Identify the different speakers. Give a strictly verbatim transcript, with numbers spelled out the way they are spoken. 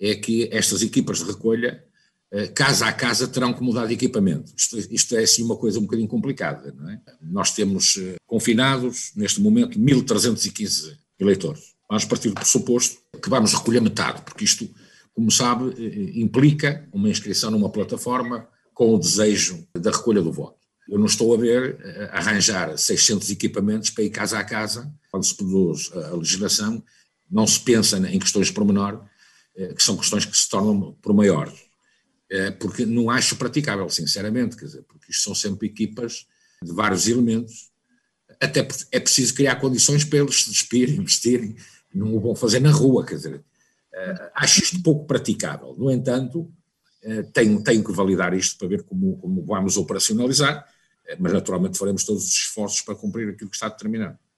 Speaker 1: é que estas equipas de recolha, casa a casa, terão que mudar de equipamento. Isto, isto é assim uma coisa um bocadinho complicada, não é? Nós temos confinados, neste momento, mil trezentos e quinze eleitores. Vamos partir do pressuposto que vamos recolher metade, porque isto, como sabe, implica uma inscrição numa plataforma com o desejo da recolha do voto. Eu não estou a ver arranjar seiscentos equipamentos para ir casa a casa. Quando se produz a legislação, não se pensa em questões por menor, que são questões que se tornam por maiores. Porque não acho praticável, sinceramente, quer dizer, porque isto são sempre equipas de vários elementos, até porque é preciso criar condições para eles se despirem, investirem, não o vão fazer na rua, quer dizer, acho isto pouco praticável. No entanto, tenho, tenho que validar isto para ver como, como vamos operacionalizar, mas naturalmente faremos todos os esforços para cumprir aquilo que está determinado.